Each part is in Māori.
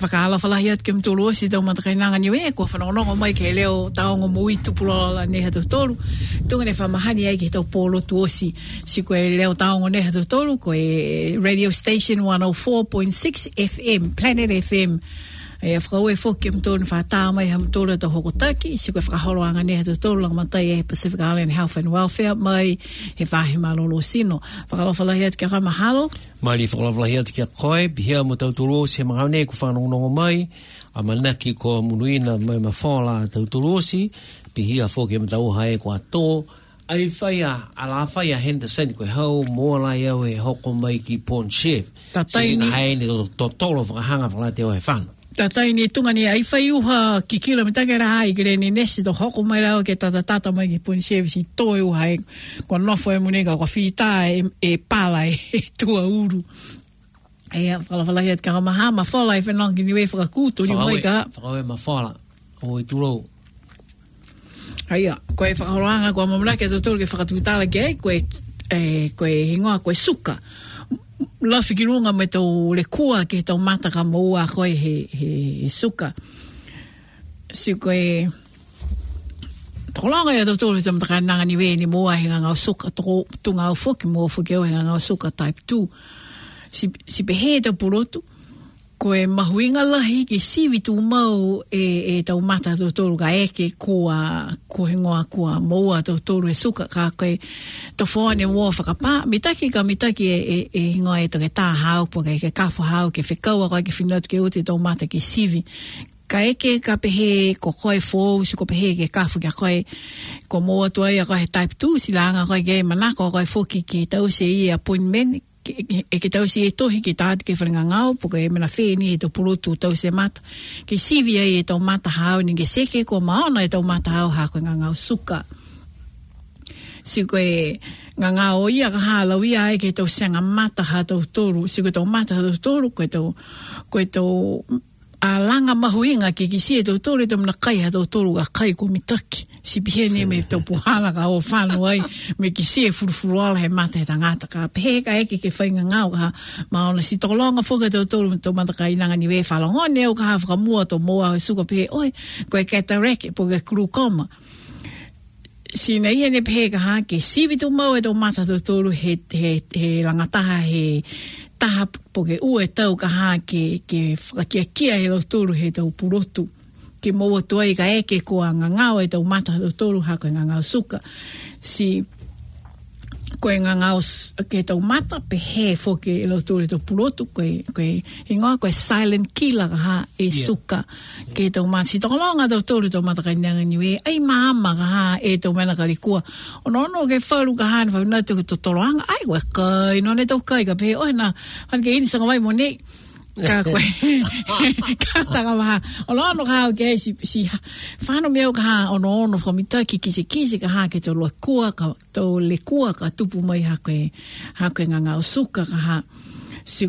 whakaala whalahi at kem tolu si tau matakainanga niwe, kua whanongongo mai ke leo taongo mui tupulala neha tolu. Tunga ne whamahani ai ke tau polo tuosi, si koe leo taongo neha tolu, koe radio station 104.6 FM, Planet FM. E whakau e whoki am tōna whātā mai ham tōna tō Hokotaki, si koe whakahoroanga neha tōna lang matai e Pacific Island Health and Welfare mai he whahi malolo sino. Whakalawhalahi atu kia kai mahalo? Mai li whakalawhalahi atu kia koe, bihia mo tauturosi he mahaone ku whanongongo mai, a manaki ko munuina mai mawhala tauturosi, bihia whoki am tauha e kua tō, ai whaia, ala whaia Henderson koe hau, mōlai au e hoko mai ki Pond Chef. Tatai ni hae ni tō tōlo whakahanga whakalate o he whanu. Tatai ni tunga ni ai whai uha ki kilometake raha i kere ni nesi to hoko mai rao ke tata mai ki Pond Chef si toi uha e kua nofo e munega kua whita e pala e tua uru. Ea whalawhalahi at ka maha ma whala e whenangi niwe whakakuto ni mai ka. Whakawe ma whala o i turo. Haia, koe whakaroanga kua mamunake tōtoro ke whakatutala ke koe hingoa koe suka. La fikirunga me tau le kua ke tau mataka maua koe he suka. Si koe tolanga ya tōtoro te mataka nanga niwe ni moa he ngā suka tunga au whoki moa whoki au he ngā suka type 2. Si pehe tau purotu koe mahuinga lahi ki siwi tu mau e tau mata tōtoro ka eke kua hengoa kua moa tōtoro e suka ka koe to whoane mua whakapā mitaki e hingoa e toke tā hau po ke kafo hau ke whekaua koe ke whinatu ke uti tau mata ki siwi ka eke ka pehe ko koe whou si ko pehe ke kafu kia koe ko moa tuai a koe type 2 si langa koe ke manako koe whoki ki tau se i appointment e ke tau si e tohi ki tāti ke wharinga ngau poka e mena whēni e tau purotu tau se mata ke sivi ai e tau mata hau ni ke seke ko maona e tau mata hau hako ngā ngau suka si koe ngā ngau ia ka hala wia ai ke tau senga mata ha tau toru si koe tau mata ha tau toru koe tau a langa mahuinga ki si e tau toru e tau mna kai ha tau toru a kai ko mitaki si pihene me tau puhala ka o whanu ai me ki si e furufuru ala he mata he tangata ka pehe ka eke ke whainga ngau ka maona si tokolonga whoka tau toru tau mataka inanga ni we whalongone o ka hawhaka mua tau moa o suka pehe oi koe cataracte po ke glukoma si na ia ne pehe ka ha ke sivi tau mau e tau mata tau toru he langataha he taha po ke ue tau ka ha ke whakakia he lau toru he tau purotu ke moa tuai ka eke ko a ngangau e tau mata tau toru ha koe ngangau suka si koe ngangau ke tau mata pe he foke e lau toru e tau purotu koe hingoa koe silent killer ka ha e suka ke tau mata si tokolonga tau toru tau mata kai nanga niwe ai maama ka ha e tau mena ka rikua ono ke wharu ka ha na whaunau te ko toloanga ai koe kai no ne tau kai ka pe oi na han ke ini sanga vai mo nei ka koe ka tanga maha ono ka hao ke si whano meo ka ha ono whamita ki kisi ka ha ke tau le kua ka tupu mai ha koe ngā ngau suka ka ha si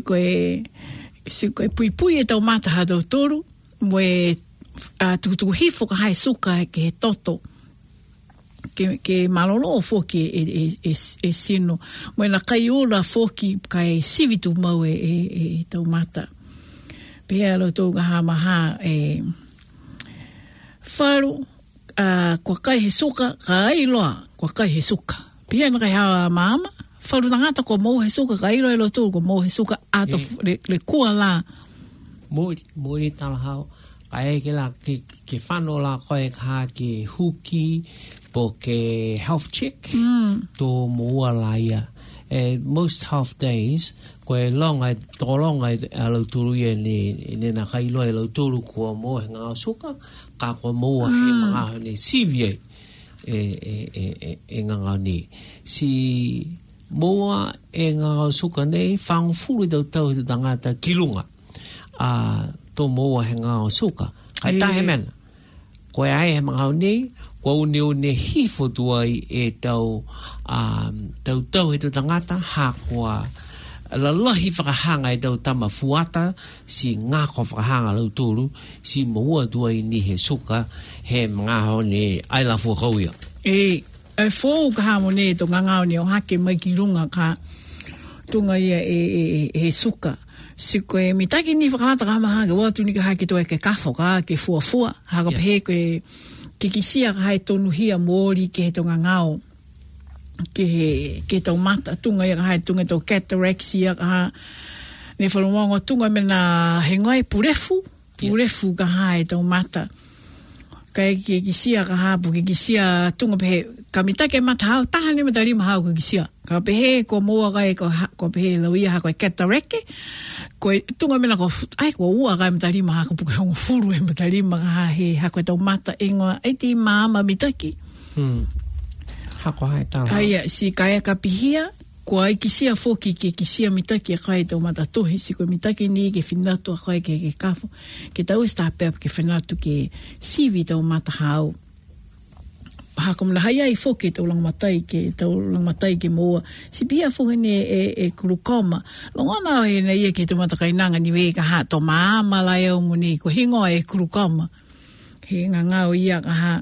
koe pui e tau mata ha tau toru mo e tukutuku hifo ka hai suka ke he toto ke malolo foki e sino mo na kai ora foki kai sivitu mau e tau mata pea lo tō ha maha wharu kua kai he suka ka ailoa kua kai he suka pea na kai hawa maama wharu tangata kua mou he suka ka ailoa e lo tō kua mou he suka ato le kua la mori tala hao ai ke la ke whano la koe ka ke huki po ke health check tō mua la ia most half days koe longa alo turu ia ne na kailoa alo turu kua mo he ngā suka ka kua moa he mga hone sivie e ngā ni si moa e ngā suka nei whangfuru tau he tangata kilunga tō moa he ngā suka kai tahe mena koe ai he mga hone kua une hifo tuai e tau he tu tangata ha kua lalahi whakahanga e tau tama fuata si ngako whakahanga lau tūru si maua tuai ni he suka he mga hone aila fuakauia e fōu ka hamo ne tō ngangao ni o hake mai ki runga ka tunga ia he suka Si koe mitaki ni whakalata ka maha ke watu ni ka hai ke toi ke kafo ka ke fuafua. Haka pehe koe ke kisia ka hai tonu hia mōri ke he tonga ngao. Ke tau mata tunga ia ka hai tunga tau cataracts ia ka ha. Ne whalungongo tunga mena he ngai purefu. Purefu ka hai tau mata. Kai ke kisia ka hapu ke kisia tunga pehe. Ka mitake mata hao taha ni mata rima hao ke kisia. Ka pehe ko mua kai ko pehe lauia ha koe cataracts. Koe tunga mena ko ua kai mata rima ha ko puke hongo furu e mata rima ha he ha koe tau mata ingoa eti maama mitaki. Hako hai tala. Haia si kaya ka pihia ko ai kisia foki ke kisia mitaki a kai tau mata tohi si koe mitaki ni ke whinatu a kai ke kafo. Ke tau stapep ke whinatu ke sivi tau mata hao. Hako mna hai ai foki tau lang matai ke moa. Si pia foki ni e kurukoma. Longona e na ia ke tau mata kainanga ni wei ka ha to maama lai au muni ko hingoa e kurukoma. He ngangau ia ka ha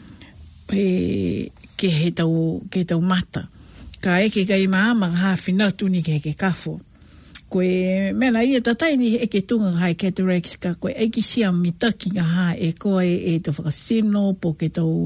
ke he tau mata. Ka eke kai maama ka ha whinatu ni ke kafo. Koe mena ia tatai ni eke tunga hai cataracts ka koe eiki sia mitaki ka ha e koe e tau whakasino po ke tau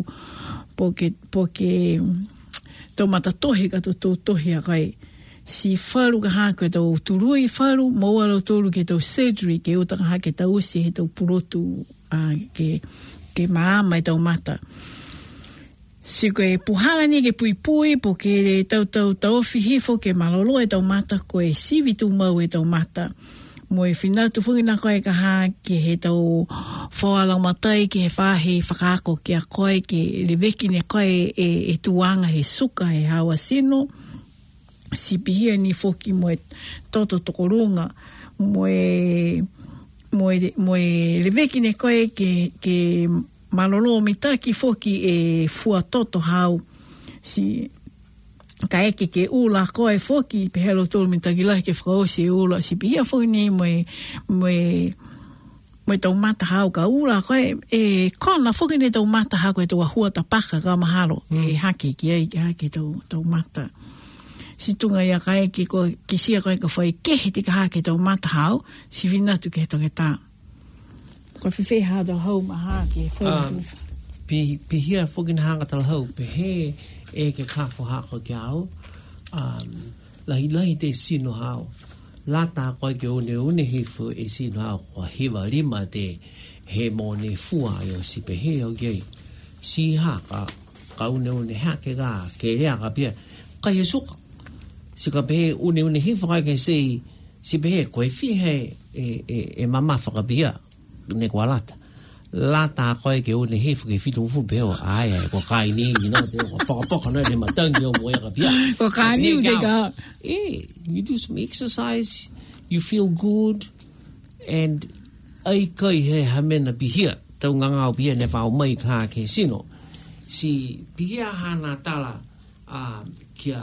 mata tohi ka tau tohi a kai. Si wharu ka ha koe tau turui wharu, maua rau toru ke tau surgery ke utaka ha ke tau usi he tau purotu ke maama e tau mata. Si koe puhanga ni ke pui po ke tau whihifo ke malolo e tau mata koe sivitu mau e tau mata. Mo e whinatu whungi na koe ka ha ke he tau whawalang matai ke he whahe whakako ke a koe ke leweki ne koe e tuanga he suka he hawa sino. Si pihia ni whoki mo e toto tokorunga mo e leweki ne koe ke malolo mitaki foki e fua toto hau si ka eke ke ula koe foki pehelo tolu mitaki lai ke whakaosi e ula si pihia foki ni mo tau mata hau ka ula koe e kona foki ni tau mata hau koe tau ahua ta paka ka mahalo e hake ki ai ke hake tau mata si tunga ia ka eke koe kisia koe ka whai kehe tika hake tau mata hau si vinatu ke toke tā. Ko whiwhi hada hau maha ke whautu. Pihia whukin hanga tala hau, pehe e ke kafo hako ki au, lahi te sino hau. Lata koe ke une hifu e sino hau, kwa hiwa lima te he mo ne fua yo si pehe au gei. Si haka, ka une hake ga, ke rea ka pia, ka ye suka. Si ka pehe une hifu kai ke si pehe koe fihe e mamafa ka pia. Ne kwa lata koe ke une hefu ke fitu ufu peo ai ko kai ni no te ko poka no le matangi o mo ya pia ko kai ni de ka you do some exercise, you feel good, and ai kai he hamena pihia tau nganga o pia ne fa o mai ka ke sino si pihia hana tala kia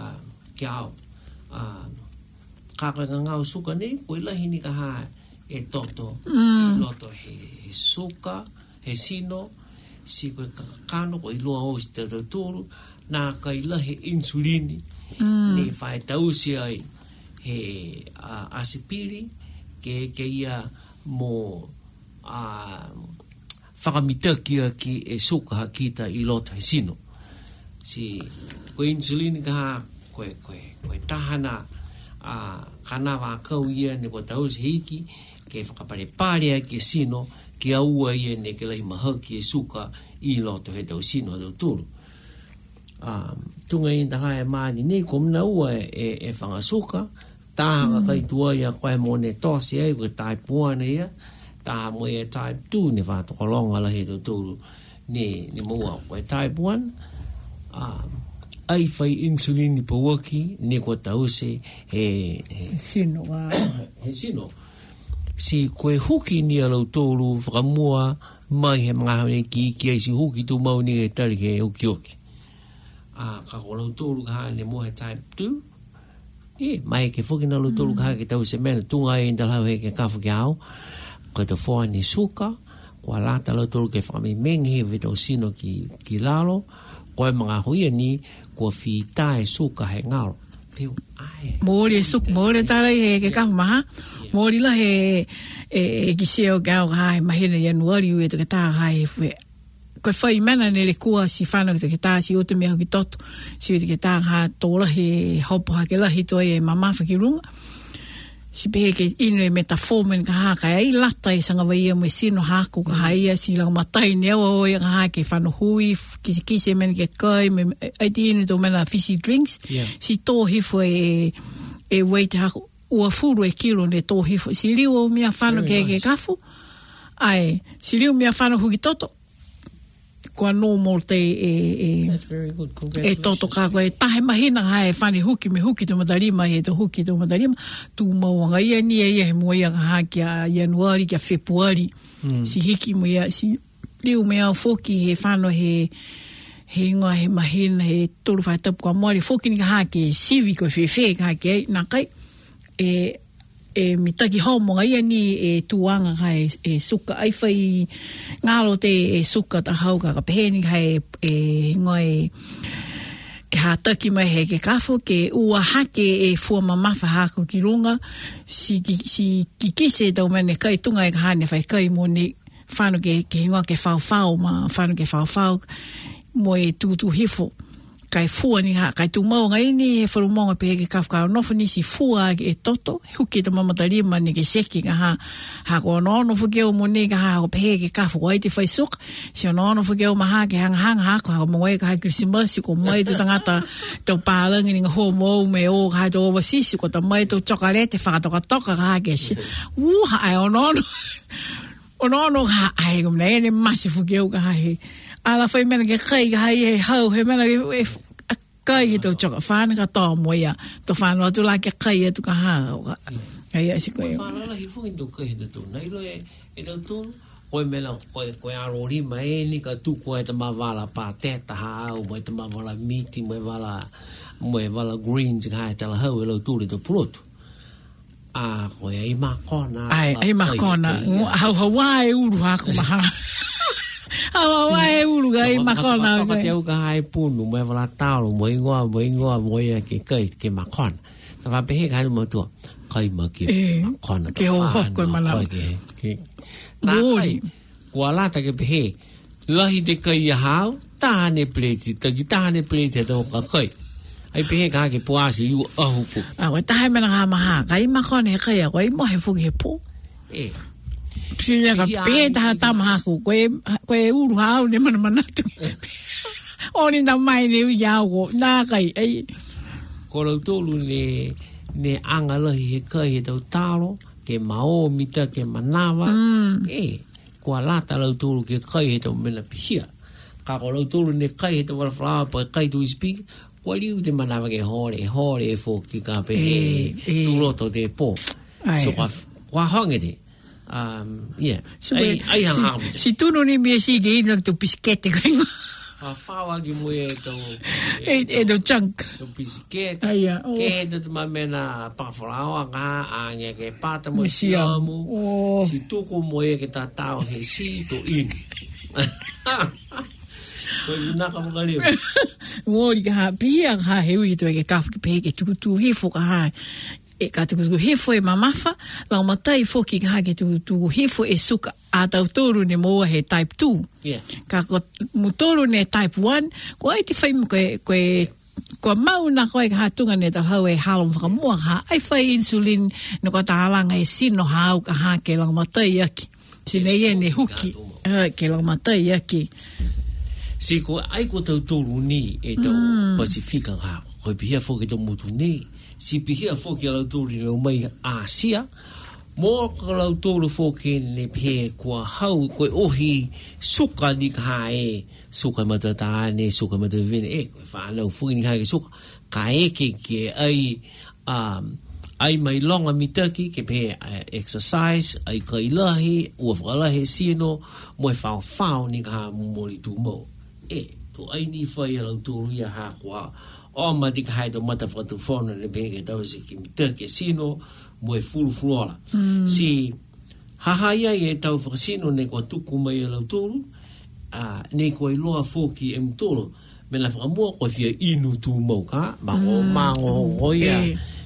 ka nganga o suka ni ko ilahi ni ka ha e toto loto he suka he sino si koe kakano ko iloa o si te tōru nā ka ila he insulini ne whae tausi ai he asipiri ke ia mo whakamitakia ki e suka hakita i loto he sino si koe insulini ka ha koe tahana kana wākau ia ne ko tausi hiki ke whakapare ke sino ke aua ia ne ke lai maha ki e suka i loto he tau sino tau tūru. Tunga i taha e maani nei ko mna ua e whangasuka, taha kai tua ia koe mo ne tosi ai ko type 1 ia, taha mo e type 2 ne whātokolonga la he tau tūru ne mua koe type 1. Ai whai insulini pa waki ne ko tau se he sino he sino. Si koe huki ni alau tōru whakamua mai he mga haune ki ai si huki tu mau ni e tari ke uki. Ka ko lau tōru ka hane mo he type 2. Mai ke whuki na lau tōru ka hane ke tau se mena tunga e ndalau he ke kafu ki au. Koe te whoa ni suka, kua lata lau tōru ke whakame mengi he vitau sino ki lalo, koe mga huia ni kua whita e suka he ngaro. Piu. Ai. Mori suk mori tara ke ka ma. Mori la he ki seo ga ha mahina Januari u te ta ha e ko fai mana ne le kua si whanau te ta si o te mea ki toto si te ta ha tora he hopo ha ke lahi to e mamafa ki runga si pehe ke ino e metaformen ka ha ka ai lata e sanga vai mo sino ha ko ka ia si lang matai ne o e ha ke whanu hui ki se men ke kai me ai ti ino to mena fishy drinks si to hifo e wait ha ua furu e kilo ne to hifo si liu o mea whanu ke kafu ai si liu mea whanu hui toto ko normal te That's very good. E toto ka koe tahe mahina ha e whani huki me huki to matarima e to huki to matarima tu mawanga ia ni e mo ia ha kia Januari kia Februari si hiki mo ia si liu me au foki he whano he ingoa he mahina he tolu whai tapu kwa moari foki ni ka ha ke sivi ko whewhe ka ha ke nā kai mitaki homo ia ni tuanga ka suka ai whai ngalo te suka ta hau ka peheni ka ngoi ha taki mai he ke kafo ke ua hake fua mamafa hako ki runga si kise tau mene kai tunga ka hane whai kai mo ni whanu ke ngoi ke whau ma whanu ke whau mo tutu hifo kai fua ni ha kai tu mau ngai ni furu monga pe ke kafka no funi si fua e toto huki te mamatari mani ke seki ha ko no fuke o moni ka ha pe ke kafu wai te fai suk si no fuke o maha ke hang ha ko mo wai ka Christmas ko mai te tangata to palang ni ho mo me o ha to wasisi ko ta mai to chocolate fa to ka ha ke ha ai no ha ai ko nei ni masi fuke o ka ha he ala fai mena ke kai ha he hau he mena kai to choka fan ka to moya to fan no to la ke kai to ka ha kai asi ko fan la hi fu indo kai de to nei lo e do to ko mela ko a rori mai ni ka tu ko e ma vala pa te ta ha o mo te ma vala meat mo vala greens ka ta la ho lo tu le to pruto a ko e ma kona ai ma kona ha wai uru ha ko ma awa wai ulu gai makona ka te uka hai punu mai wala talo mo ingoa mo ia ke kai ke makona ta va pe ga mo to kai ma ke makona ke ho ko mala ke na kai wala ta ke pe lahi de kai ha ta ne plate to ka kai ai pe ga ke po asi yu a hu fu awa ta hai mena ha ma ha kai makona kai ya kai mo he fu ke po Pia ka peta tama ko uru hau ne mana tu. Oni na mai ne ya go na kai ai. Ko lo tolu ne anga lo he kai do talo ke mao mita ke manawa. Ko la ta lo tolu ke kai do mena pia. Ka ko lo tolu ne kai do wala fra pa kai do speak. Ko liu de manawa ke hore fo ki ka pe tu lo to de po. So kwa hongede. Yeah. Ai hang si tu no ni me si ge no tu piskete ko. Fawa gi mo e do chunk. Tu piskete. Ke do ma mena pa flawa ga anya ke pata mo si amu. Si tu ko mo ke ta tao he si to in. Ko na ka mo gali. Ngori ga pia ha he wi to ke kaf ke pe ke tu hi fo ha. E ka te kuku hefo e mamafa, lau matai foki ka hake tu hefo e suka a tau toru ne moa he type 2. Yeah. Ka ko mutoru ne type 1, ko ai te whai ko mau na koe ka hatunga ne tau hau e halom whakamua ha, ai whai insulin no ka tālanga e sino hau ka hake lau matai aki. Sine ia ne huki, ke lau matai aki. Si ko ai ko tau toru ni e tau Pasifika ka, koe pihia foki tau mutu ni, si pihia foki alau tōru reo mai Asia, mō ka lau tōru foki ne phe kua hau koe ohi suka ni ka e suka matata ne suka matata vene e koe whanau foki ni ka e suka ka eke ke ai mai longa mitaki ke phe exercise ai ka ilahi ua whakalahi sino mo e whao ni ka mori tu mo to ai ni whai alau tōru ia ha kua o ma di kai do mata foto phone le bege do si ki mitake sino mo e fulu si ha ia e tau sino ne ko tuku mai lo tulu ne ko i loa foki e mtolo me la whakamua ko fia inu tu mau ka ma o mango hoia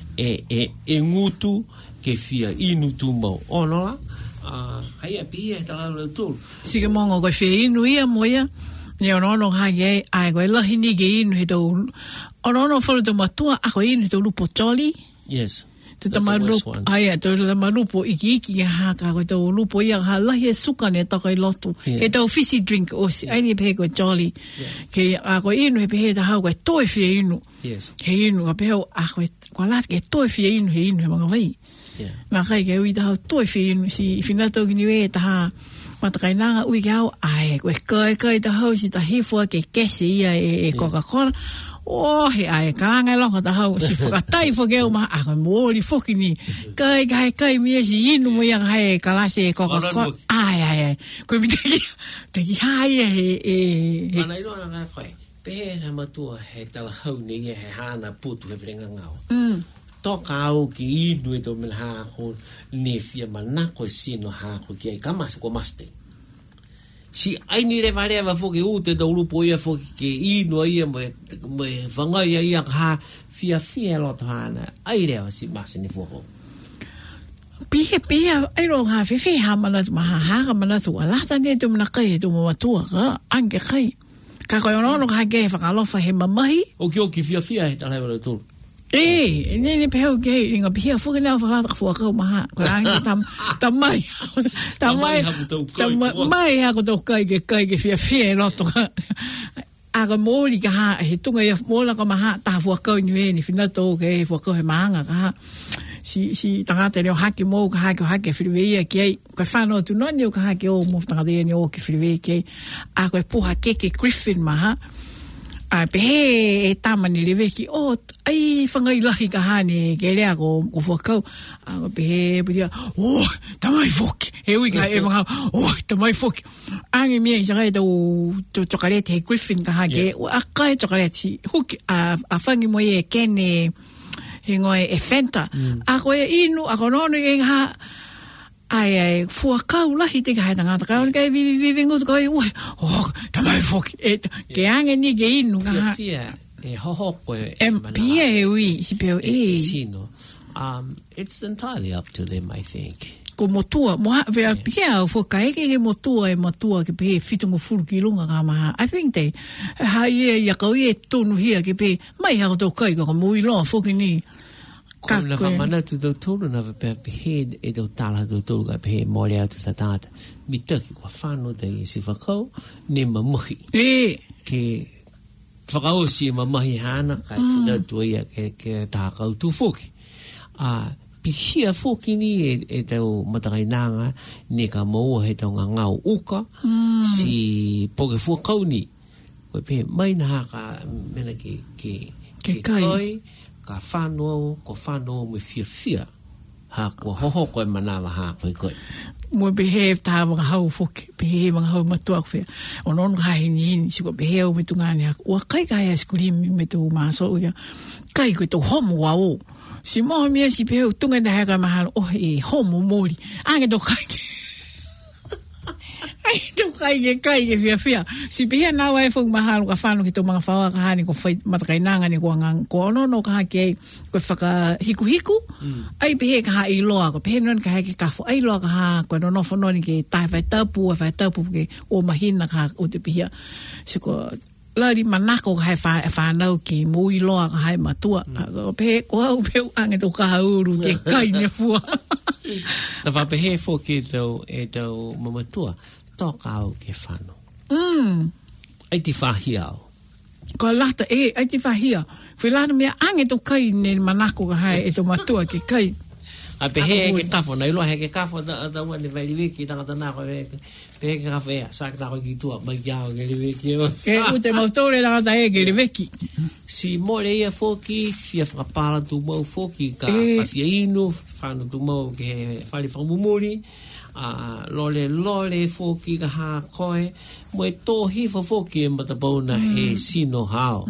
ngutu ke fia inu tu mau onola hai pia ta la tu sika mongo ko fia inu ia moia ni ono hage ai ko la hini ge inu to ono folo to matua a ko inu to lupo jolly yes te tamalupo ai to tamalupo iki ha ka ko to lupo ia ha la he suka ne to ko lotu e to fizzy drink o si ai ni pe ko jolly ke a ko inu pe he ta ha ko to fia inu yes he inu a pe a ko la ke to fia inu he inu ma vai ma kai ke ui ta to fia inu si finato ki ni we ta matakainanga ui gau ai ko kai ta ho si ta hifo ke kesi ia e Coca-Cola oh he ai kanga lo ta ho si foka tai fo geu ma a mo li foki ni kai mi si inu mo yang hai kalase Coca-Cola ai ko mi te ki hai e ana ilo na kai pe na matua he tala ho ni he hana putu he brenga ngau toka au ki inu e to mel ha ko ne fia manako sino ha ko ki ka mas ko maste si ai ni le vale va fo ke u te do lupo ia fo ke inu ia me vanga ia ha fia lo hana ai le si mas ni fo pia ai ro ha fe ha mana ha mana tu ala ta ne tu na kai tu mo tu ga ange kai ka ko no ha ge fa lo fa he mamai o ki fia he ta le tu ni peo ke inga pia fuki na fa ta fo ka ma ko ang ta mai ha ko to kai ke fia no to a ko mo li ka ha he tunga ya mo la ka ma ha ta fo ka ni fina to ke fo ka he manga ka si tanga te leo haki mo ka haki whiriwea ki ko whanau tu noni o ka haki o mo tanga te ni o ki whiriwea ki a ko puha keke Griffin maha a pehe e tamani lewe ki o ai whangai lahi ka hane ke lea ko whakau a ko pehe putia o tamai foki he ui ka e mga o tamai foki ange mia i sakai tau chocolate he Griffin ka hake a kai chocolate si huki a whangi mo e kene he ngoi e Fanta a ko e inu a ko nono e ha ai fuakau lahi te kai tanga ka on kai vi ngus ko o tamai foki e ke ange ni ke inu ka fia e ho ko e pia e ui si peo e sino it's entirely up to them I think ko motua mo ve pia fo kai ke motua ke pe fitungo fulu ki lunga ka ma I think they ha ye ya ko ye tonu hia ke pe mai ha to kai ko mo i lo fo ki ni ka le fa mana tu do tolu na pe head e do tala do tolu ka pe mo le atu sa tata mi te ko fano de si fa ko ne mamuhi ke fa ko si mamuhi hana ka fina do ya ke ta ka tu foki pihia foki ni e tau matakainanga ni ka moua he tau ngau uka si poke fukau ni ko pe mai na ka mena ke kai ka whanau ko whanau me fia ha ko hoho ko manawa ha ko mo behave ta mga hau foki behave mga hau matua ko o non kai ni si ko behave me tunga ni o kai kai skuli me tu maso ya kai ko to homo wao si mo mi si pe tunga da ga mahal o e homo mori anga do kai ai do kai ke fia si pe na wa fo mahal ka fano ki to mga fawa ka hani ko fai matakainanga ni ko ngang ko no ka ke ko faka hiku ai pe ka ha i lo ko pe non ka ke ka fo ai lo ka ha ko no fo no ni ke tai fa tapu ke o mahina ka o te pia si ko lari manako hai fa no ki mui lo ka hai matua pe ko pe anga to ka uru ke kai ne fu na va pe fo ki do e do mamatua to ka o ke fano ai ti fa hiao ko lata ai ti fa hia fi lata me anga to kai ne manako ka hai e to matua ke kai a pe ke kafo na ilo he ke kafo da wa ne veli wiki da na ko pe ke kafe sa ka ko ki tu ba ya o ke wiki ke u te motore da da e ke wiki si more ia foki fia fra pala tu mo foki ka fia ino fa no tu mo ke fa li fa mumuri lole foki ka ha koe mo to hi foki ma ta bona he sino hao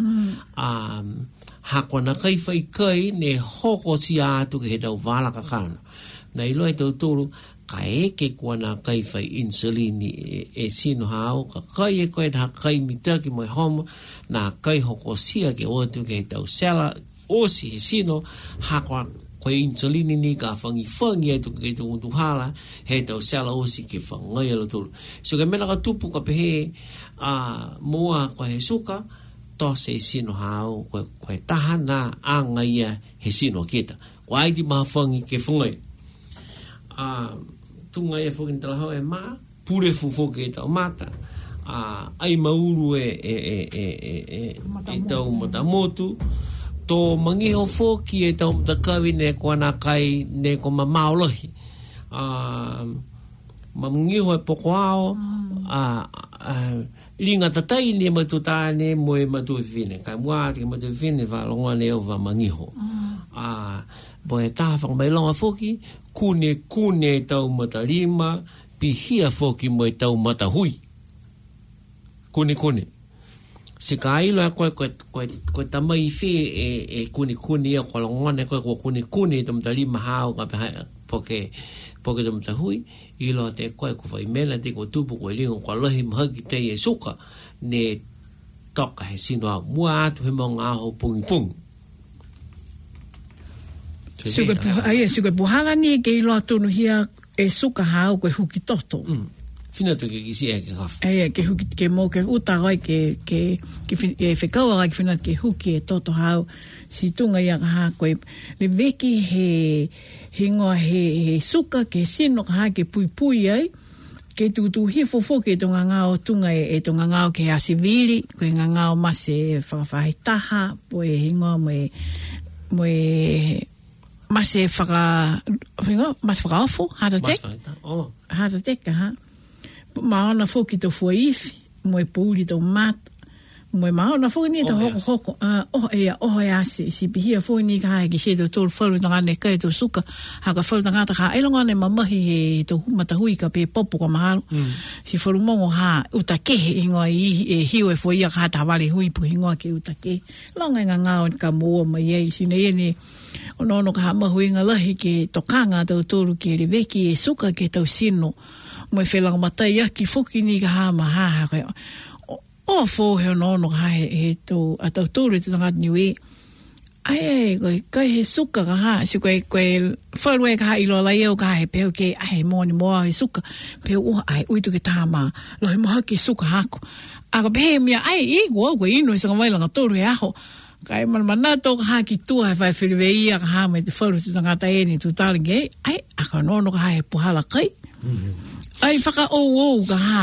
ha kona kai fai kai ne hoko si atu ke dau vala ka kana nei loi tolu kai ke kwana kai fai insulin e sino hao ka kai e koe ha kai mitaki mai homa na kai hoko sia ke o tu ke tau sela o si sino ha kwa koe insulin ni ka fangi e tu ke tu hala he tau sela o si ke fangai lo tu so ke mena ka tupu ka pehe moa koe he suka to se sino hao koe tahana anga ia he sino kita koe ai di mafangi ke fangai tunga e fokin talahau e maa, pure fufoke e tau mata, ai mauru e tau matamotu, tō mangiho foki e tau matakawi ne kwana kai ne ko mamaolohi. Mangiho e poko ao, ringa tatai ne matutane mo e matuwhine, kai muati ke matuwhine whalonga ne o wa mangiho. Bo e taha whakamailonga foki, kune tau matarima, pihia foki mo e tau matahui. Kune. Se ka ailo a koe tamai whi e kune ia koe longone koe kune tau matarima hao ka poke tau matahui, ilo te koe whai mena te koe tupu koe lingo koe lohi mahaki te e suka, ne toka he sinoa mua atu he maunga aho pungi. Suka puhanga ni ke ilo atonu hia e suka hao koe huki toto. Fina tu ke kisi e ke kafu. Ke huki ke mo ke uta gai ke whekaua gai fina ke huki e toto hao. Si tunga ia kaha koe le veki he ngoa he suka ke sino kaha ke pui ai. Ke tutu hifofo ke tonga ngao tunga e tonga ngao ke asiviri. Koe ngao mase whakawhahitaha. Poe he ngoa moe mase whakaofo, heart attack, ha. Maona foki to fuaifi, moe pūri to mata, moe maona foki ni to hoko, oho e ase, si pihia foki ni ka hae ki se to tōru wharu tanga ne kai to suka, haka wharu tanga ta ka elonga ne mamahi he to matahui ka pe popo ka mahalo, si wharu mongo ha utakehe ingoa e hiu e fuaia ka hata wale hui pu ingoa ke utakehe, longa inga ngao ka mua mai ei, sina iene, ono ka mahui ngā lahi ke tokanga tau tōru ke reweki e suka ke tau sino. Moe whelanga matai aki whoki ni ka hama haha koe. O fō he ono ka he tau tōru te tangata niwe. Ai, koe kai he suka ka ha. Si koe wharue ka ha ilo lai au ka he peo ke ai mōni moa he suka. Peo ai uitu ke tāma. Lohi moha ke suka hako. Ako pehe mia ai igu au koe inu e sanga wailanga tōru he aho. Kai mana tō ka haki tua he whai whiriweia ka hama e te wharu tu tangata e ni tu tāringe. Ai, aka nono ka hae puhala kai. Ai, whaka ou ka ha.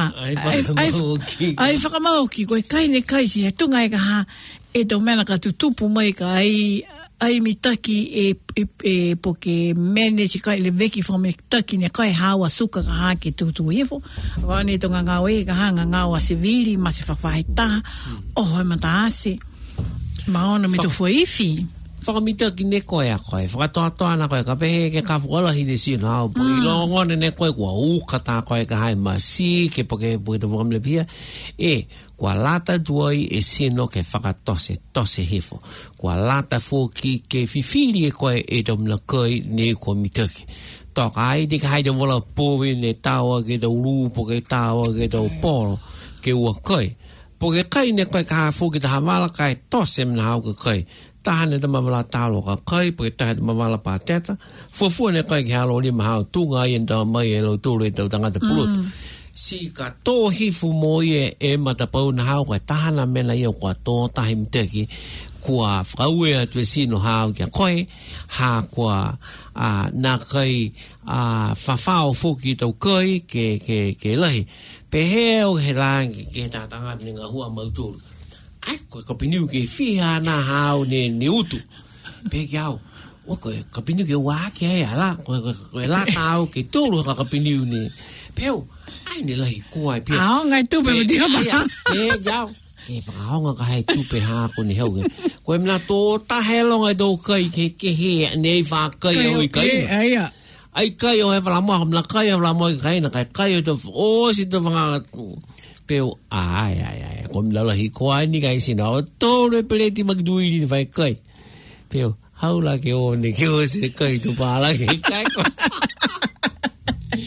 Ai, whakamauki. Koe kai ne kai si he tunga e ka ha. E tau mena ka tu tupu mai ka ai mitaki e poke manage kai le veki wha mitaki ne kai hawa suka ka ha ke tutu hefo. Wane tonga ngau e ka ha ngau a se viri, ma se whawhaita. Oho e mata ase. Maona mi to fuaifi. Whakamita ki ne koe a koe. Whakatoa ana koe. Ka pehe ke ka whakalahi ne sino hao. Po i longone ne koe kua ukata koe ka hai masi ke poke te whakamile pia. Kua lata duai e sino ke whakatose hefo. Kua lata fōki ke whiwhiri e koe e domna koe ne kua mitaki. Toka ai te ka hai te wala pōwe ne tāua ke tau rūpo ke tāua ke tau poro ke ua koe. Po ke kai ne koe ka fōki ta hawala kai tose mna hau ka koe. Tahane te mawala tālo ka kai, po ke tahe te mawala pāteta. Fuafua ne koe ki halo lima hau tūnga i enda mai e lau tūru e tau tangata purutu. Si ka tō hifu mo e matapau na hau koe tahana mena ia kua tō tahi mteki kua whakaue atu e sino hau kia koe, ha kua nā kai whawhao fōki tau koe ke lahi. Peheo he rangi ke tātanga ni ngā hua mauturu. Ai, koe kapiniu ke whiha nā hao ne utu. Pehe ki au, o koe kapiniu ke wāke ai ala, koe la tāu ke tōru ka kapiniu ni. Peheo, ai ne lahi kua e pia. Ao, ngai tupe mo tia maha. Pehe ki au, ke whakaonga ka hei tupe hako ni hau. Koe mna tō tahelonga tō kai ke he nei whākai au i kai. Aia. Ai kai o he whalamoa, mna kai o whalamoa i kai na kai o tō si tō whanga peo, ai, ko mlala hi ko ai ni kai sina, o tōre peleti magdui ni vai kai. Peo, haula ke o ne ke o se kai tu pala ke kai ko.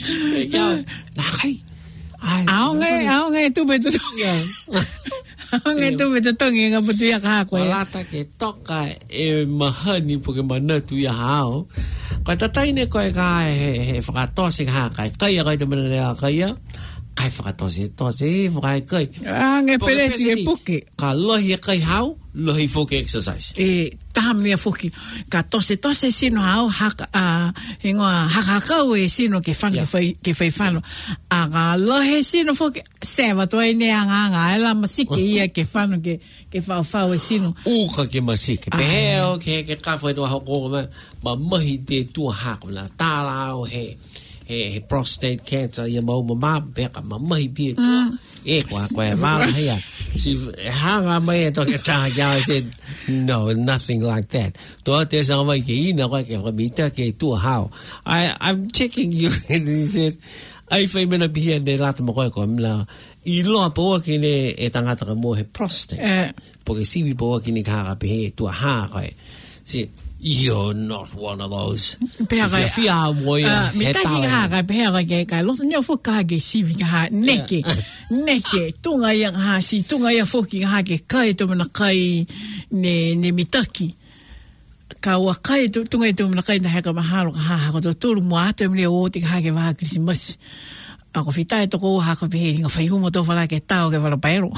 Nakai. Ao ngai tu betu. Ao ngai tu betu tongi nga betu ya ka ko. Lata ke toka e mahani porque mana tu ya hao. Ko tatai ne ko ka he whakatosi ha kai kai kai te mana kai kai whakatosi whakai kai. Ngai pereti e puke. Ka lohi kai hao, lohi foke exercise. Tahamia foki ka tose sino hao haka hingoa haka we sino ke fan ke fai fano aga lohe sino foki seva to ine anga ela masike ia ke fano ke fa we sino uka ke masike peo ke ka foi to hako ma mahi te tu hako na tala o he prostate cancer ia mau mama beka ma mahi bi tu kwa vala hia si hanga mai to ke ta ja said no, nothing like that. To te sa mai ke ina kwa ke mita ke tu how I'm checking you and he said ai fai mena bia de lat mo ko mla I lo po ke ne e tangata ka mo he prostate porque si vi po ke ni ka be tu ha ko si you're not one of those. Pega fia mo ya. Mi ta ki ha ka pega ke lo nyo fo ka ke si vi ha neke tunga ya ha si tunga ya fo ki ha ke kai to na kai ne mitaki ka wa kai to tunga to na kai na ha ka mahalo ha ko to tu mo ato mi o ti ha ke va Christmas a ko fita to ko ha ko be nga fai mo to fala ke tao ke va pero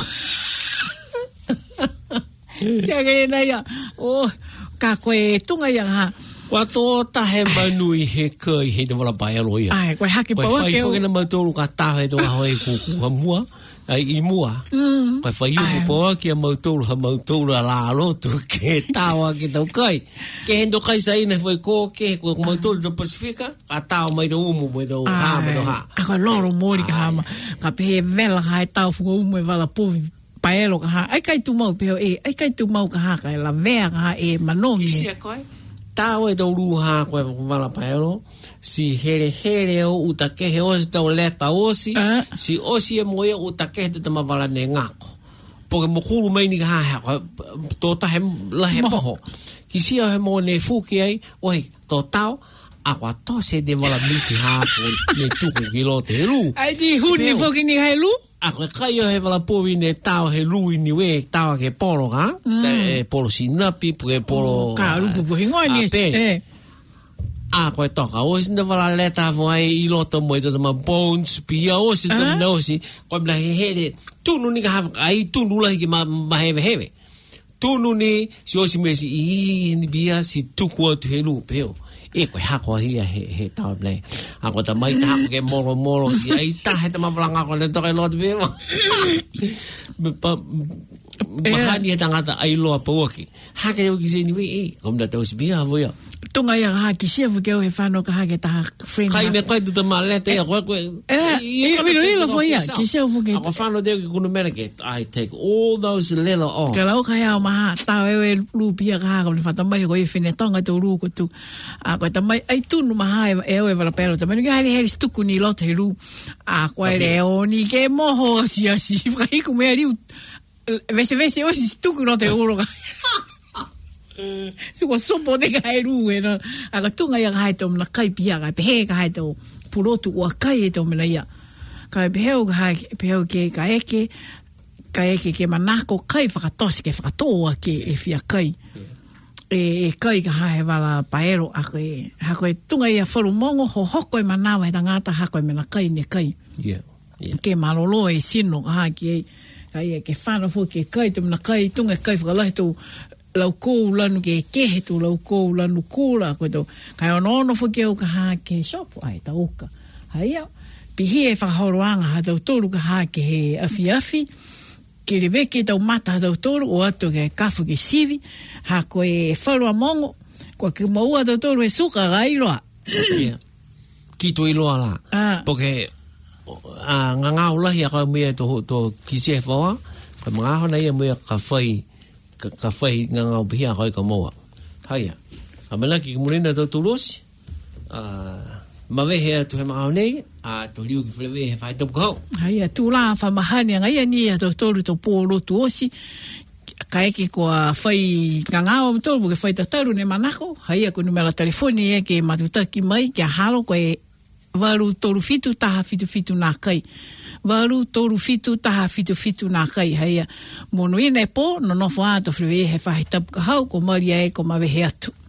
ya ke na ya ka koe tunga ia ha. Wa tō tahe manui he kai he te wala pai alo ia. Ai, koe haki paua keo. Koe whai whakena mautolu ka tahe tō hoi kuku mua, ai I mua. Koe whai umu paua ki a mautolu ha mautolu a la alotu ke tawa ki tau kai. Ke hendo kai sa ina whai kō ke koe mautolu do Pasifika, ka tawa mai do umu mai do ha mai do ha. A koe loro mori ka hama, ka pehe vela hai tau whuka umu e wala povi. Paelo ka ha ai kai tu mau peo ai kai tu mau ka ha kai la vea ka ha manomi sia koe tawe do ru ha koe mala paelo si here o utake he o sto leta osi si osi e moe utake te tama vala ne ngako porque mo kulu mai ni ha to ta he la he poho ki sia he mo ne fuki ai oi to tau agua tose de vala miti ha ko ne tu ki lo te lu ai di huni fuki ni hai lu a koe kai o he wala povi ne tau he lui ni we tau ke polo ha polo sinapi porque polo ka rupu po hingoa ni a koe toka o sinda wala leta vai I loto mo ito ma bones pia o sinda no si koe mla he tunu ni ka ai tunu la ki ma heve tunu ni si o si me si I ni bia si tuku tu he lu peo e koe hako hia he tau ble a koe ta mai ta hako ke moro si ai ta he ta mawalanga koe le toke lotu bema mahani he tangata ai loa pauaki hake au ki se ni wei kom da tau si bia voia tunga ia ha ki sia fu ke o he whano ka hake ta friend kai ne koe tu ta malete ia koe miro ila fo ia ki sia fu ke a whano deo ki kuna mera ke I take all those lelo off ka lau kai au maha tau e lu pia ka haka ni whatamai ko I whine tonga tu ru ko tu a koe tamai ai tunu maha e o e wala pero tamai ni heri stuku ni lote he ru a koe reo ni ke moho si whai ku mea riu vese o si stuku lote uro ka Suko sopo de kai ru e na aga tunga ia kai to na kai pia ga pe ga hai to purotu o kai to mena ia kai pe o ga pe o ke kai ke manako kai whakatosi ke whakatoa ke e fia kai kai ga hai wala paero a koe tunga ia wharu mongo ho hoko e manawa e tangata hako e mena kai ne kai ke malolo e sino ga hai ke kai ke whana fo ke kai to mena kai tunga kai whakalahi to lau kou lanu ke kehe tu lau kou lanu kula koe tau kai ono fo ke o ka ha ke shopo ai ta oka haia pihi e whakahoroanga ha tau toru ka ha ke he afi ke rewe ke tau mata ha tau toru o ato ke kafu ke sivi ha koe whalua mongo koe ke maua tau toru e suka ga iloa ki tu iloa la porque ngangau lahi a ka mea to kisi e whaua ka mga hona ia mea ka whai ka whai ngangau pihia koe ka moa. Haia. A malaki ka murina tau tulosi. Mawehe atu he maau nei. A to liu ki whalewe he whai tapu kau. Haia. Tūlā whamahani a ngai ni a tau tolu tau pōro tu osi. Ka eke koa whai ngangau tolu ke whai tataru ne manako. Haia ko numera telefoni e ke matutaki mai ke halo koe waru toru fitu taha fitu nā kai. Waru toru fitu taha fitu nā kai. Heia, mono ina e pō, no nofo āto whiwe he whahe tapu ka hau, ko maria e ko mawehe atu.